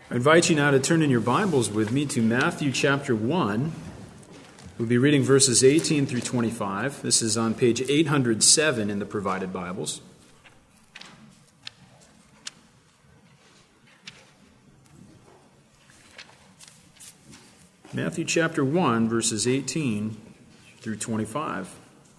I invite you now to turn in your Bibles with me to Matthew chapter 1. We'll be reading verses 18 through 25. This is on page 807 in the provided Bibles. Matthew chapter 1, verses 18 through 25.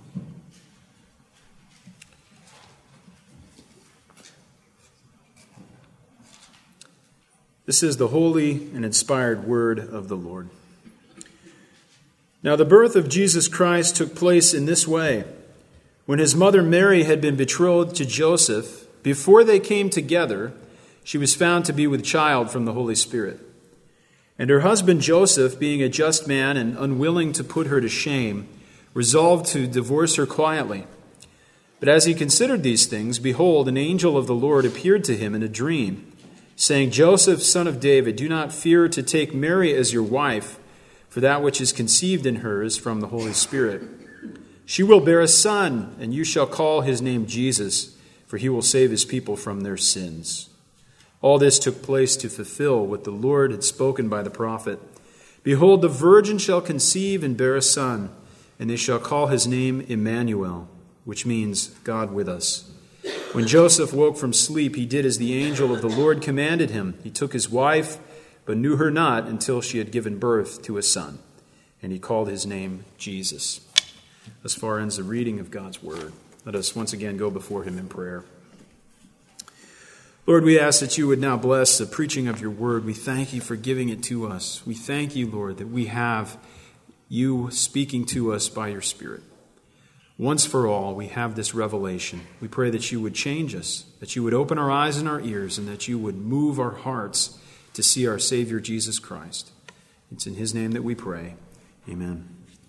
This is the holy and inspired word of the Lord. Now the birth of Jesus Christ took place in this way. When his mother Mary had been betrothed to Joseph, before they came together, she was found to be with child from the Holy Spirit. And her husband Joseph, being a just man and unwilling to put her to shame, resolved to divorce her quietly. But as he considered these things, behold, an angel of the Lord appeared to him in a dream, saying, Joseph, son of David, do not fear to take Mary as your wife, for that which is conceived in her is from the Holy Spirit. She will bear a son, and you shall call his name Jesus, for he will save his people from their sins. All this took place to fulfill what the Lord had spoken by the prophet. Behold, the virgin shall conceive and bear a son, and they shall call his name Emmanuel, which means God with us. When Joseph woke from sleep, he did as the angel of the Lord commanded him. He took his wife, but knew her not until she had given birth to a son. And he called his name Jesus. Thus far ends the reading of God's word. Let us once again go before him in prayer. Lord, we ask that you would now bless the preaching of your word. We thank you for giving it to us. We thank you, Lord, that we have you speaking to us by your Spirit. Once for all, we have this revelation. We pray that you would change us, that you would open our eyes and our ears, and that you would move our hearts to see our Savior, Jesus Christ. It's in his name that we pray. Amen.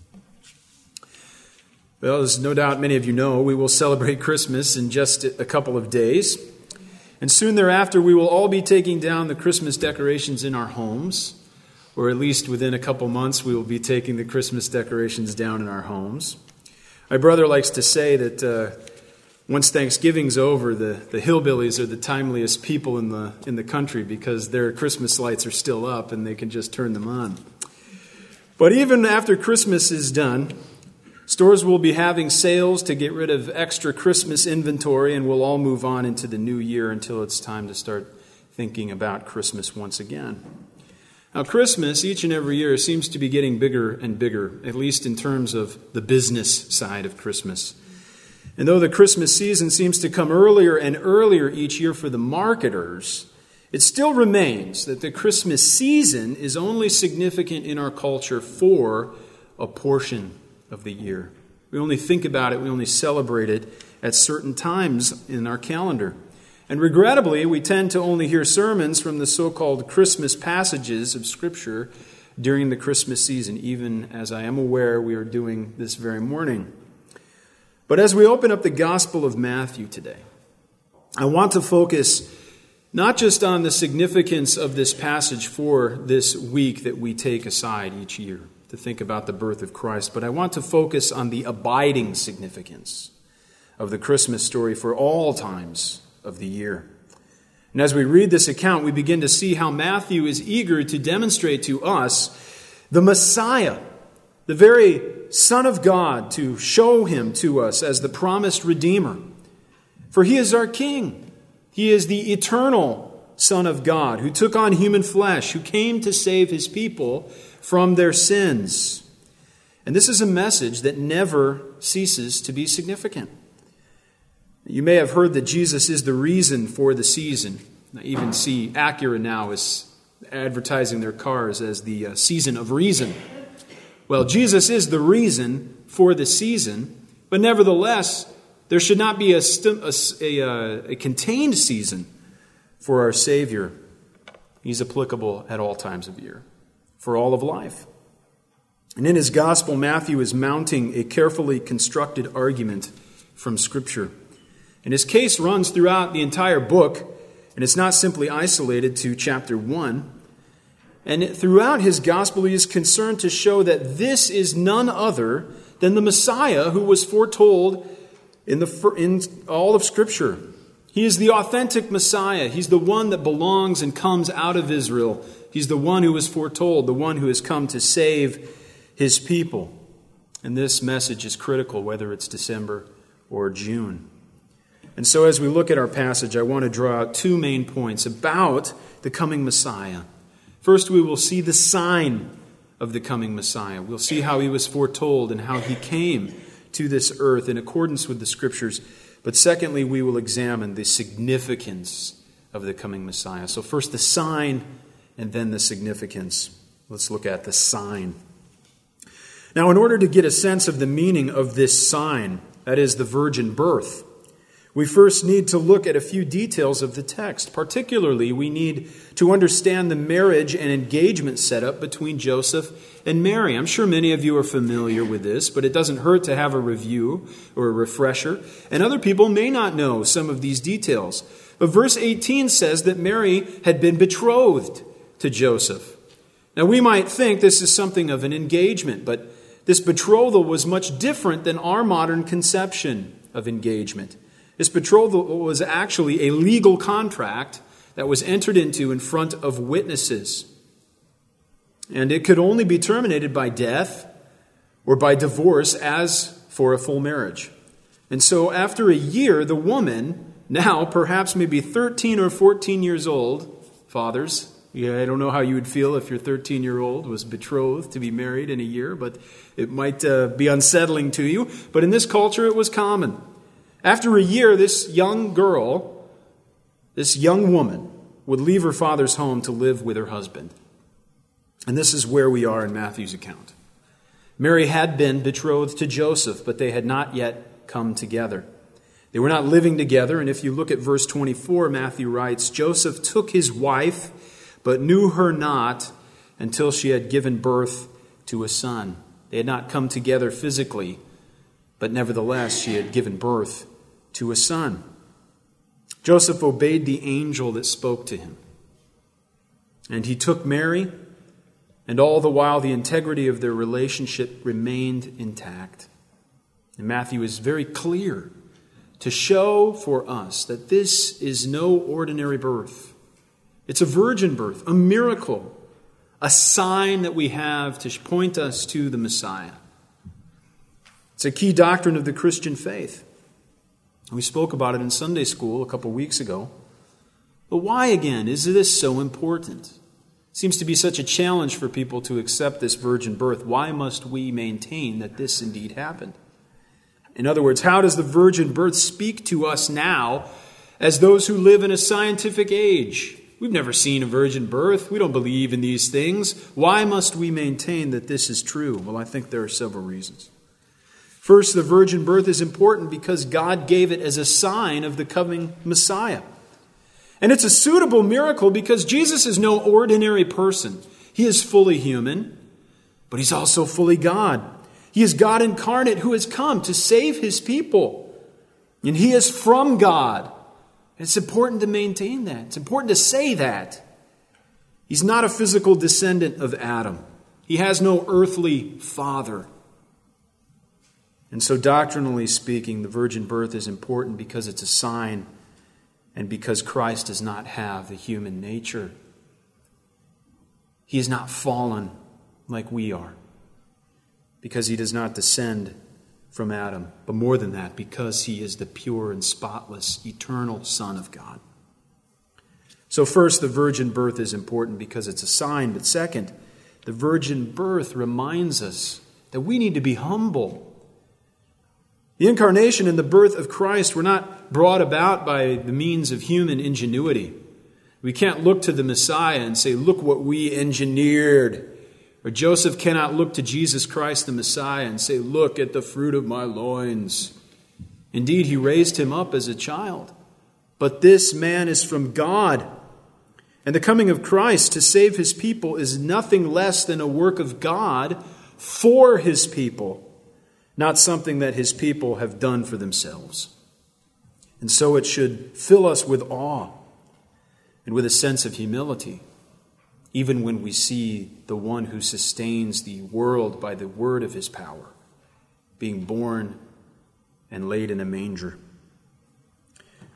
Well, as no doubt many of you know, we will celebrate Christmas in just a couple of days. And soon thereafter, we will all be taking down the Christmas decorations in our homes, or at least within a couple months, we will be taking the Christmas decorations down in our homes. My brother likes to say that once Thanksgiving's over, the hillbillies are the timeliest people in the country because their Christmas lights are still up and they can just turn them on. But even after Christmas is done, stores will be having sales to get rid of extra Christmas inventory, and we'll all move on into the new year until it's time to start thinking about Christmas once again. Now, Christmas, each and every year, seems to be getting bigger and bigger, at least in terms of the business side of Christmas. And though the Christmas season seems to come earlier and earlier each year for the marketers, it still remains that the Christmas season is only significant in our culture for a portion of the year. We only think about it, we only celebrate it at certain times in our calendar. And regrettably, we tend to only hear sermons from the so-called Christmas passages of Scripture during the Christmas season, even as I am aware we are doing this very morning. But as we open up the Gospel of Matthew today, I want to focus not just on the significance of this passage for this week that we take aside each year to think about the birth of Christ, but I want to focus on the abiding significance of the Christmas story for all times of the year. And as we read this account, we begin to see how Matthew is eager to demonstrate to us the Messiah, the very Son of God, to show him to us as the promised Redeemer. For he is our King. He is the eternal Son of God who took on human flesh, who came to save his people from their sins. And this is a message that never ceases to be significant. You may have heard that Jesus is the reason for the season. I even see Acura now is advertising their cars as the season of reason. Well, Jesus is the reason for the season, but nevertheless, there should not be a contained season for our Savior. He's applicable at all times of year, for all of life. And in his gospel, Matthew is mounting a carefully constructed argument from Scripture. And his case runs throughout the entire book, and it's not simply isolated to chapter 1. And throughout his gospel, he is concerned to show that this is none other than the Messiah who was foretold in all of Scripture. He is the authentic Messiah. He's the one that belongs and comes out of Israel. He's the one who was foretold, the one who has come to save his people. And this message is critical, whether it's December or June. And so as we look at our passage, I want to draw out two main points about the coming Messiah. First, we will see the sign of the coming Messiah. We'll see how he was foretold and how he came to this earth in accordance with the Scriptures. But secondly, we will examine the significance of the coming Messiah. So first the sign and then the significance. Let's look at the sign. Now, in order to get a sense of the meaning of this sign, that is the virgin birth, we first need to look at a few details of the text. Particularly, we need to understand the marriage and engagement setup between Joseph and Mary. I'm sure many of you are familiar with this, but it doesn't hurt to have a review or a refresher. And other people may not know some of these details. But verse 18 says that Mary had been betrothed to Joseph. Now, we might think this is something of an engagement, but this betrothal was much different than our modern conception of engagement. This betrothal was actually a legal contract that was entered into in front of witnesses. And it could only be terminated by death or by divorce as for a full marriage. And so after a year, the woman, now perhaps maybe 13 or 14 years old, fathers, I don't know how you would feel if your 13-year-old was betrothed to be married in a year, but it might be unsettling to you. But in this culture, it was common. After a year, this young girl, this young woman, would leave her father's home to live with her husband. And this is where we are in Matthew's account. Mary had been betrothed to Joseph, but they had not yet come together. They were not living together, and if you look at verse 24, Matthew writes, Joseph took his wife, but knew her not until she had given birth to a son. They had not come together physically, but nevertheless she had given birth to a son. Joseph obeyed the angel that spoke to him. And he took Mary, and all the while the integrity of their relationship remained intact. And Matthew is very clear to show for us that this is no ordinary birth. It's a virgin birth, a miracle, a sign that we have to point us to the Messiah. It's a key doctrine of the Christian faith. We spoke about it in Sunday school a couple weeks ago. But why, again, is this so important? It seems to be such a challenge for people to accept this virgin birth. Why must we maintain that this indeed happened? In other words, how does the virgin birth speak to us now as those who live in a scientific age? We've never seen a virgin birth. We don't believe in these things. Why must we maintain that this is true? Well, I think there are several reasons. First, the virgin birth is important because God gave it as a sign of the coming Messiah. And it's a suitable miracle because Jesus is no ordinary person. He is fully human, but he's also fully God. He is God incarnate who has come to save his people. And he is from God. And it's important to maintain that. It's important to say that. He's not a physical descendant of Adam. He has no earthly father. And so doctrinally speaking, the virgin birth is important because it's a sign and because Christ does not have a human nature. He is not fallen like we are because he does not descend from Adam. But more than that, because he is the pure and spotless, eternal Son of God. So first, the virgin birth is important because it's a sign. But second, the virgin birth reminds us that we need to be humble. The incarnation and the birth of Christ were not brought about by the means of human ingenuity. We can't look to the Messiah and say, look what we engineered. Or Joseph cannot look to Jesus Christ the Messiah and say, look at the fruit of my loins. Indeed, he raised him up as a child. But this man is from God. And the coming of Christ to save his people is nothing less than a work of God for his people. Not something that his people have done for themselves. And so it should fill us with awe and with a sense of humility, even when we see the one who sustains the world by the word of his power, being born and laid in a manger.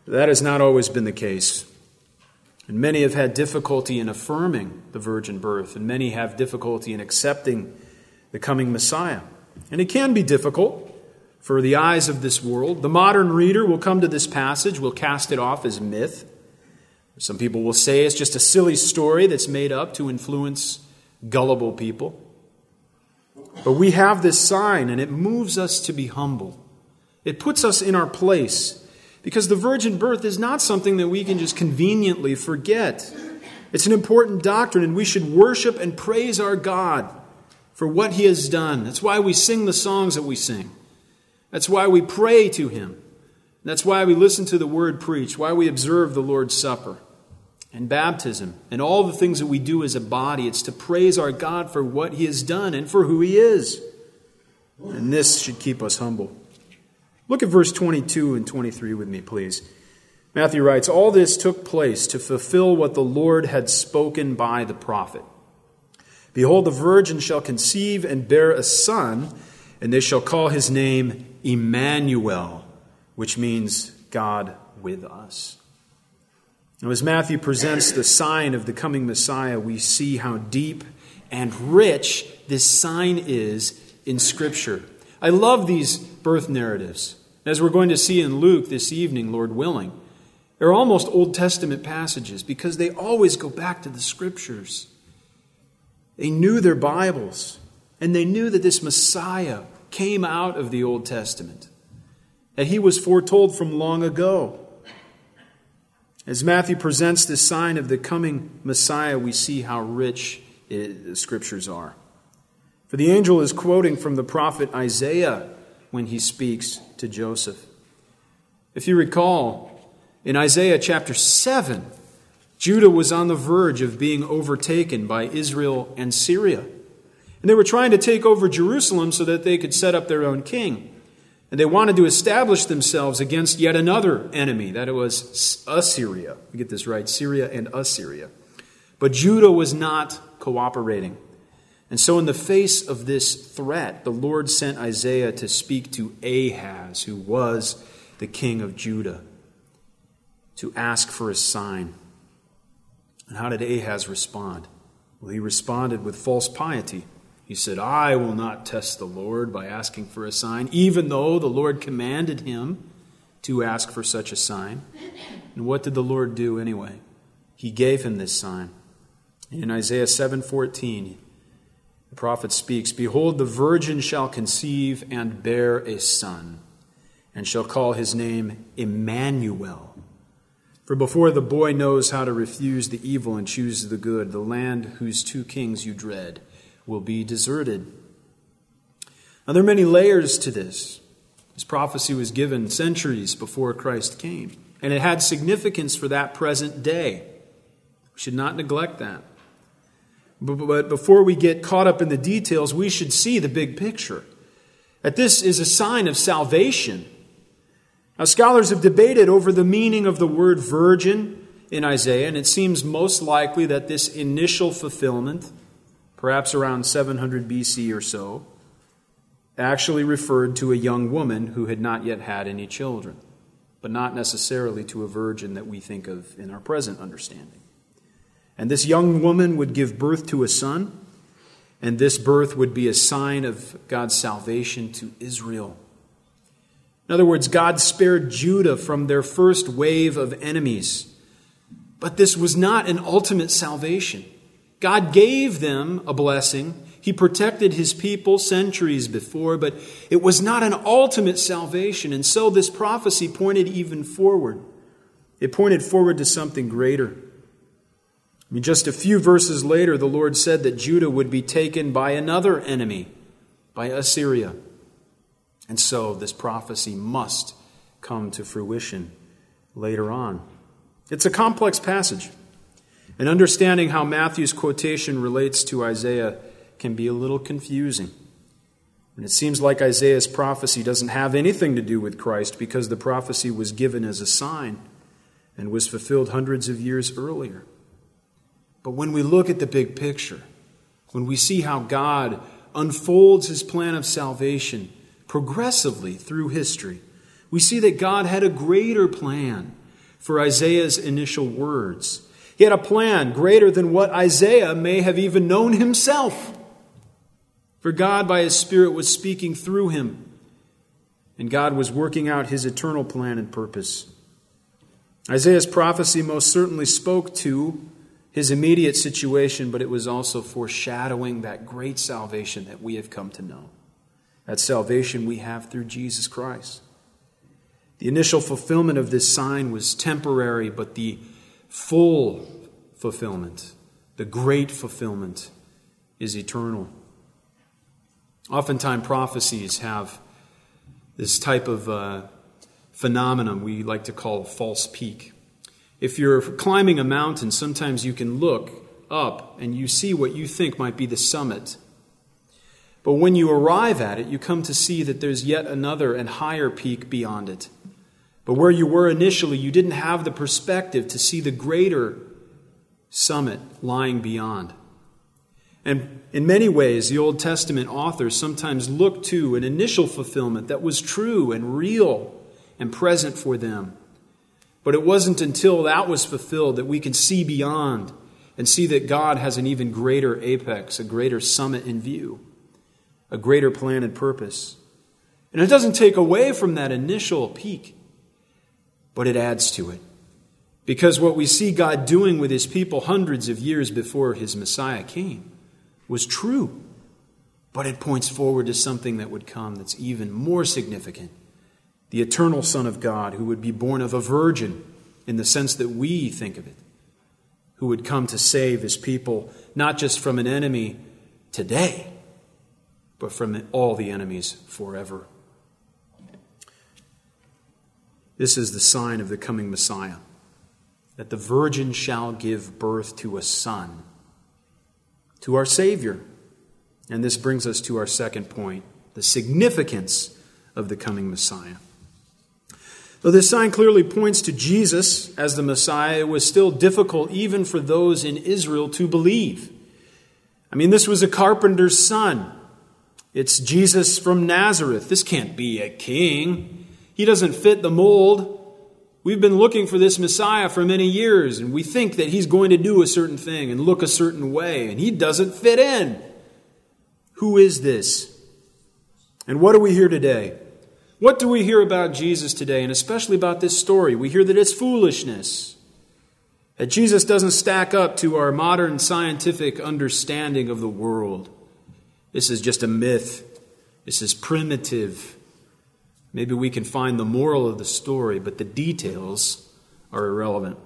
That has not always been the case. And many have had difficulty in affirming the virgin birth, and many have difficulty in accepting the coming Messiah. And it can be difficult for the eyes of this world. The modern reader will come to this passage, will cast it off as myth. Some people will say it's just a silly story that's made up to influence gullible people. But we have this sign, and it moves us to be humble. It puts us in our place, because the virgin birth is not something that we can just conveniently forget. It's an important doctrine, and we should worship and praise our God for what He has done. That's why we sing the songs that we sing. That's why we pray to Him. That's why we listen to the Word preached, why we observe the Lord's Supper and baptism and all the things that we do as a body. It's to praise our God for what He has done and for who He is. And this should keep us humble. Look at verse 22 and 23 with me, please. Matthew writes, "All this took place to fulfill what the Lord had spoken by the prophet. Behold, the virgin shall conceive and bear a son, and they shall call his name Emmanuel," which means God with us. Now, as Matthew presents the sign of the coming Messiah, we see how deep and rich this sign is in Scripture. I love these birth narratives. As we're going to see in Luke this evening, Lord willing, they're almost Old Testament passages because they always go back to the Scriptures. They knew their Bibles, and they knew that this Messiah came out of the Old Testament, that He was foretold from long ago. As Matthew presents this sign of the coming Messiah, we see how rich the Scriptures are. For the angel is quoting from the prophet Isaiah when he speaks to Joseph. If you recall, in Isaiah chapter 7, Judah was on the verge of being overtaken by Israel and Syria. And they were trying to take over Jerusalem so that they could set up their own king. And they wanted to establish themselves against yet another enemy, that it was Assyria. We get this right, Syria and Assyria. But Judah was not cooperating. And so in the face of this threat, the Lord sent Isaiah to speak to Ahaz, who was the king of Judah, to ask for a sign. And how did Ahaz respond? Well, he responded with false piety. He said, "I will not test the Lord by asking for a sign," even though the Lord commanded him to ask for such a sign. And what did the Lord do anyway? He gave him this sign. In Isaiah 7:14, the prophet speaks, "Behold, the virgin shall conceive and bear a son, and shall call his name Emmanuel. For before the boy knows how to refuse the evil and choose the good, the land whose two kings you dread will be deserted." Now, there are many layers to this. This prophecy was given centuries before Christ came, and it had significance for that present day. We should not neglect that. But before we get caught up in the details, we should see the big picture. That this is a sign of salvation. Now, scholars have debated over the meaning of the word virgin in Isaiah, and it seems most likely that this initial fulfillment, perhaps around 700 BC or so, actually referred to a young woman who had not yet had any children, but not necessarily to a virgin that we think of in our present understanding. And this young woman would give birth to a son, and this birth would be a sign of God's salvation to Israel. In other words, God spared Judah from their first wave of enemies. But this was not an ultimate salvation. God gave them a blessing. He protected His people centuries before, but it was not an ultimate salvation. And so this prophecy pointed even forward. It pointed forward to something greater. Just a few verses later, the Lord said that Judah would be taken by another enemy, by Assyria. And so this prophecy must come to fruition later on. It's a complex passage. And understanding how Matthew's quotation relates to Isaiah can be a little confusing. And it seems like Isaiah's prophecy doesn't have anything to do with Christ because the prophecy was given as a sign and was fulfilled hundreds of years earlier. But when we look at the big picture, when we see how God unfolds His plan of salvation progressively through history, we see that God had a greater plan for Isaiah's initial words. He had a plan greater than what Isaiah may have even known himself. For God, by His Spirit, was speaking through him, and God was working out His eternal plan and purpose. Isaiah's prophecy most certainly spoke to his immediate situation, but it was also foreshadowing that great salvation that we have come to know. That salvation we have through Jesus Christ. The initial fulfillment of this sign was temporary, but the full fulfillment, the great fulfillment, is eternal. Oftentimes prophecies have this type of phenomenon we like to call a false peak. If you're climbing a mountain, sometimes you can look up and you see what you think might be the summit. But when you arrive at it, you come to see that there's yet another and higher peak beyond it. But where you were initially, you didn't have the perspective to see the greater summit lying beyond. And in many ways, the Old Testament authors sometimes look to an initial fulfillment that was true and real and present for them. But it wasn't until that was fulfilled that we can see beyond and see that God has an even greater apex, a greater summit in view, a greater plan and purpose. And it doesn't take away from that initial peak, but it adds to it. Because what we see God doing with His people hundreds of years before His Messiah came was true. But it points forward to something that would come that's even more significant. The eternal Son of God, who would be born of a virgin in the sense that we think of it, who would come to save His people, not just from an enemy today, but from all the enemies forever. This is the sign of the coming Messiah, that the virgin shall give birth to a son, to our Savior. And this brings us to our second point, the significance of the coming Messiah. Though this sign clearly points to Jesus as the Messiah, it was still difficult even for those in Israel to believe. I mean, this was a carpenter's son. It's Jesus from Nazareth. This can't be a king. He doesn't fit the mold. We've been looking for this Messiah for many years, and we think that He's going to do a certain thing and look a certain way, and He doesn't fit in. Who is this? And what do we hear today? What do we hear about Jesus today, and especially about this story? We hear that it's foolishness, that Jesus doesn't stack up to our modern scientific understanding of the world. This is just a myth. This is primitive. Maybe we can find the moral of the story, but the details are irrelevant.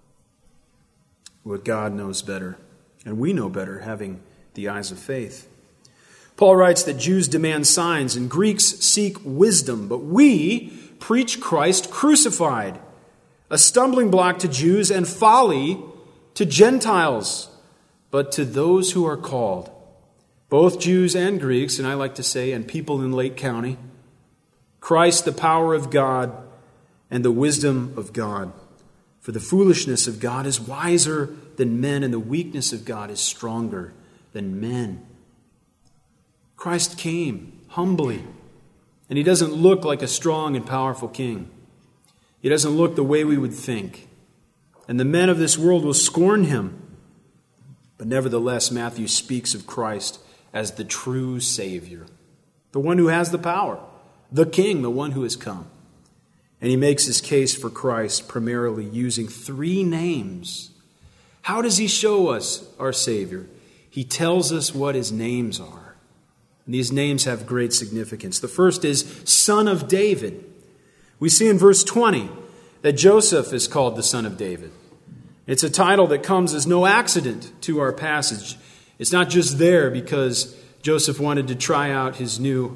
What God knows better, and we know better, having the eyes of faith. Paul writes that Jews demand signs and Greeks seek wisdom, but we preach Christ crucified, a stumbling block to Jews and folly to Gentiles. But to those who are called, both Jews and Greeks, and I like to say, and people in Lake County, Christ, the power of God and the wisdom of God. For the foolishness of God is wiser than men, and the weakness of God is stronger than men. Christ came humbly, and He doesn't look like a strong and powerful king. He doesn't look the way we would think. And the men of this world will scorn Him. But nevertheless, Matthew speaks of Christ as the true Savior, the one who has the power, the King, the one who has come. And he makes his case for Christ primarily using three names. How does he show us our Savior? He tells us what his names are. And these names have great significance. The first is Son of David. We see in verse 20 that Joseph is called the Son of David. It's a title that comes as no accident to our passage. It's not just there because Matthew wanted to try out his new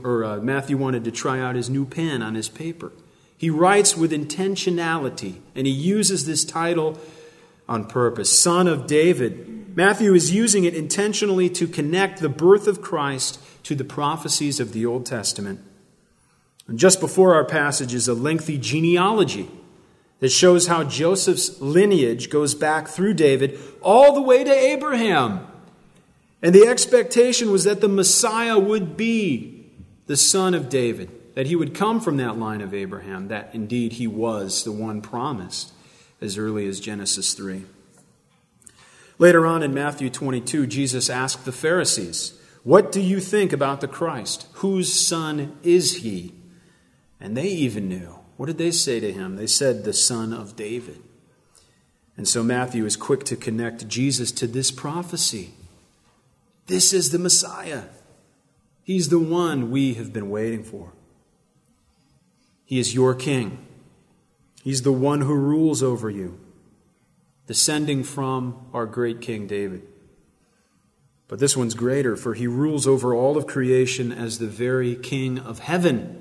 pen on his paper. He writes with intentionality, and he uses this title on purpose, Son of David. Matthew is using it intentionally to connect the birth of Christ to the prophecies of the Old Testament. And just before our passage is a lengthy genealogy that shows how Joseph's lineage goes back through David all the way to Abraham. And the expectation was that the Messiah would be the son of David, that he would come from that line of Abraham, that indeed he was the one promised. as early as Genesis 3. Later on in Matthew 22, Jesus asked the Pharisees, "What do you think about the Christ? Whose son is he?" And they even knew. What did they say to him? They said, "The son of David." And so Matthew is quick to connect Jesus to this prophecy. This is the Messiah. He's the one we have been waiting for. He is your king. He's the one who rules over you, descending from our great King David. But this one's greater, for he rules over all of creation as the very King of heaven.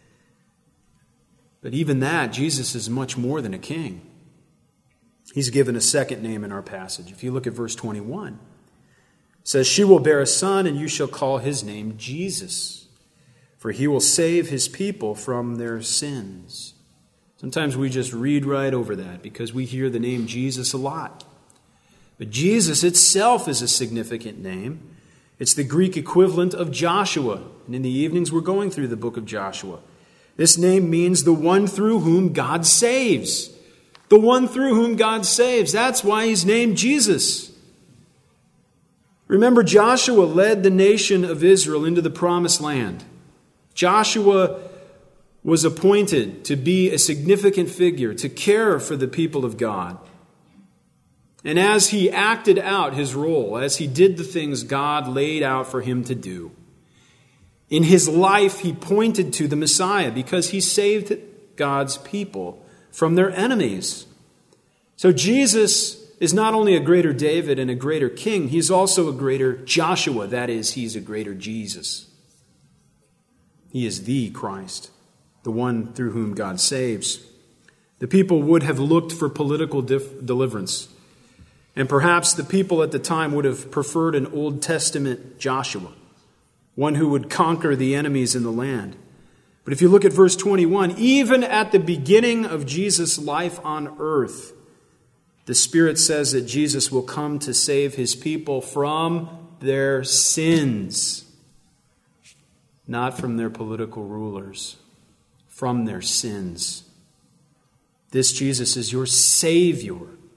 But even that, Jesus is much more than a king. He's given a second name in our passage. If you look at verse 21, it says, "She will bear a son, and you shall call his name Jesus, for he will save his people from their sins." Sometimes we just read right over that because we hear the name Jesus a lot. But Jesus itself is a significant name. It's the Greek equivalent of Joshua. And in the evenings, we're going through the book of Joshua. This name means the one through whom God saves. The one through whom God saves. That's why he's named Jesus. Remember, Joshua led the nation of Israel into the promised land. Joshua was appointed to be a significant figure, to care for the people of God. And as he acted out his role, as he did the things God laid out for him to do, in his life he pointed to the Messiah because he saved God's people from their enemies. So Jesus is not only a greater David and a greater king, he's also a greater Joshua. That is, he's a greater Jesus. He is the Christ, the one through whom God saves. The people would have looked for political deliverance. And perhaps the people at the time would have preferred an Old Testament Joshua, one who would conquer the enemies in the land. But if you look at verse 21, even at the beginning of Jesus' life on earth, the Spirit says that Jesus will come to save his people from their sins. Not from their political rulers, from their sins. This Jesus is your Savior.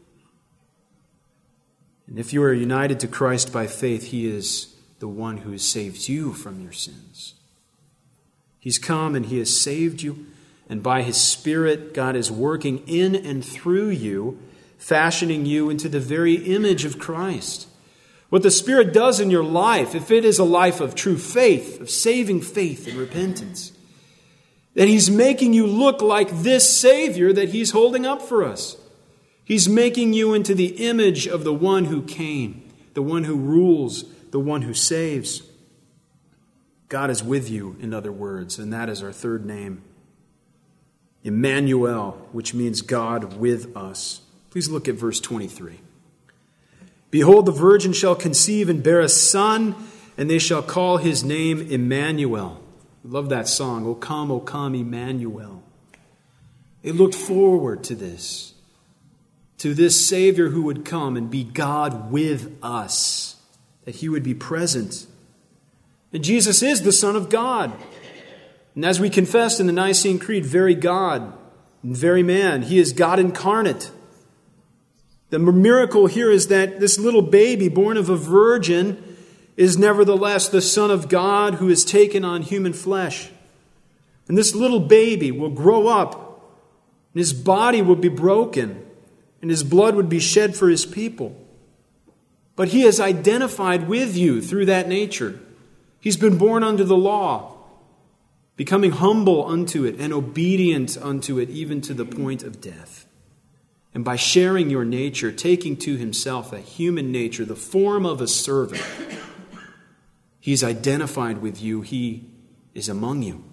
And if you are united to Christ by faith, he is the one who has saved you from your sins. He's come and he has saved you, and by his Spirit, God is working in and through you, fashioning you into the very image of Christ. What the Spirit does in your life, if it is a life of true faith, of saving faith and repentance, then he's making you look like this Savior that he's holding up for us. He's making you into the image of the one who came, the one who rules, the one who saves. God is with you, in other words, and that is our third name. Emmanuel, which means God with us. Please look at verse 23. "Behold, the virgin shall conceive and bear a son, and they shall call his name Emmanuel." I love that song, O come, Emmanuel. They looked forward to this Savior who would come and be God with us, that he would be present. And Jesus is the Son of God. And as we confessed in the Nicene Creed, very God and very man, he is God incarnate. The miracle here is that this little baby born of a virgin is nevertheless the Son of God who has taken on human flesh. And this little baby will grow up, and his body will be broken, and his blood would be shed for his people. But he is identified with you through that nature. He's been born under the law, becoming humble unto it and obedient unto it, even to the point of death. And by sharing your nature, taking to himself a human nature, the form of a servant, he's identified with you. He is among you.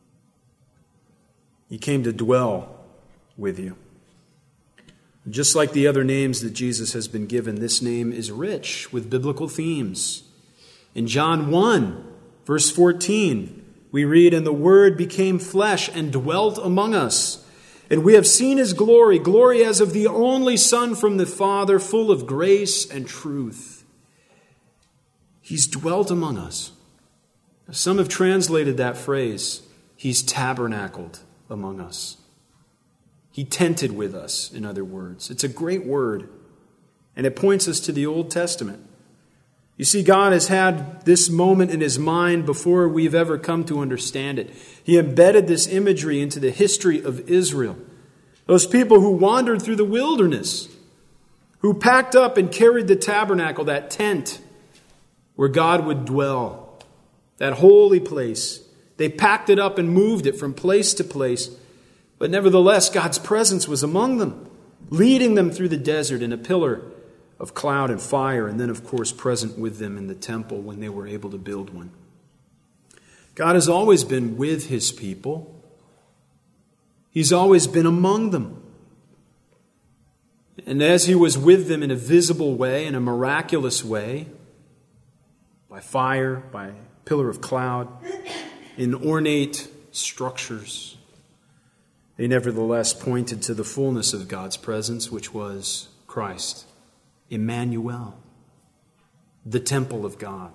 He came to dwell with you. Just like the other names that Jesus has been given, this name is rich with biblical themes. In John 1, verse 14, we read, "And the Word became flesh and dwelt among us. And we have seen his glory, glory as of the only Son from the Father, full of grace and truth." He's dwelt among us. Some have translated that phrase, he's tabernacled among us. He tented with us, in other words. It's a great word, and it points us to the Old Testament. You see, God has had this moment in his mind before we've ever come to understand it. He embedded this imagery into the history of Israel. Those people who wandered through the wilderness, who packed up and carried the tabernacle, that tent where God would dwell, that holy place. They packed it up and moved it from place to place. But nevertheless, God's presence was among them, leading them through the desert in a pillar of cloud and fire, and then, of course, present with them in the temple when they were able to build one. God has always been with his people. He's always been among them. And as he was with them in a visible way, in a miraculous way, by fire, by pillar of cloud, in ornate structures, they nevertheless pointed to the fullness of God's presence, which was Christ, Emmanuel, the temple of God,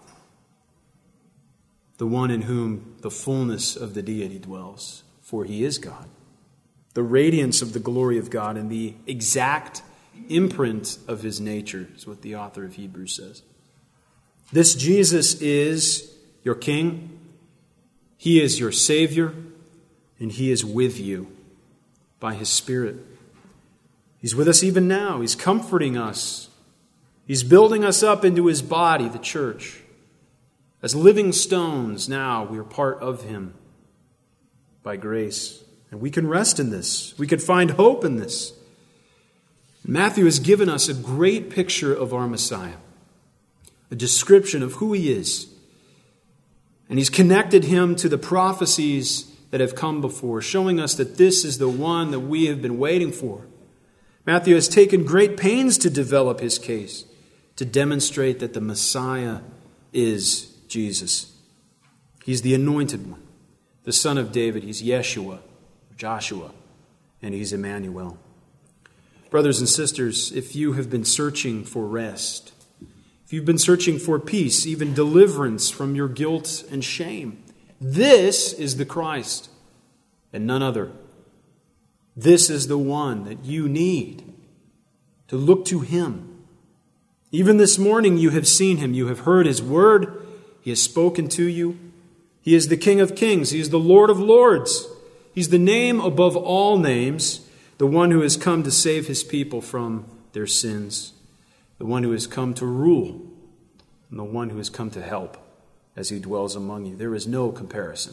the one in whom the fullness of the deity dwells, for he is God, the radiance of the glory of God and the exact imprint of his nature, is what the author of Hebrews says. This Jesus is your King, he is your Savior, and he is with you by his Spirit. He's with us even now. He's comforting us. He's building us up into his body, the church. As living stones, now we are part of him by grace. And we can rest in this. We can find hope in this. Matthew has given us a great picture of our Messiah, a description of who he is. And he's connected him to the prophecies that have come before, showing us that this is the one that we have been waiting for. Matthew has taken great pains to develop his case, to demonstrate that the Messiah is Jesus. He's the anointed one, the son of David. He's Yeshua, Joshua, and he's Emmanuel. Brothers and sisters, if you have been searching for rest, if you've been searching for peace, even deliverance from your guilt and shame, this is the Christ and none other. This is the one that you need to look to him. Even this morning you have seen him. You have heard his word. He has spoken to you. He is the King of Kings. He is the Lord of Lords. He's the name above all names, the one who has come to save his people from their sins, the one who has come to rule, and the one who has come to help as he dwells among you. There is no comparison.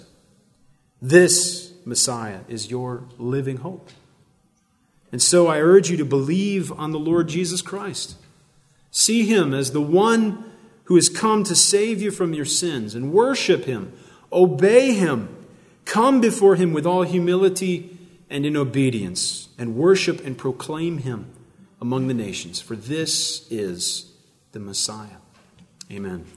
This Messiah is your living hope. And so I urge you to believe on the Lord Jesus Christ. See him as the one who has come to save you from your sins, and worship him, obey him, come before him with all humility and in obedience, and worship and proclaim him among the nations, for this is the Messiah. Amen.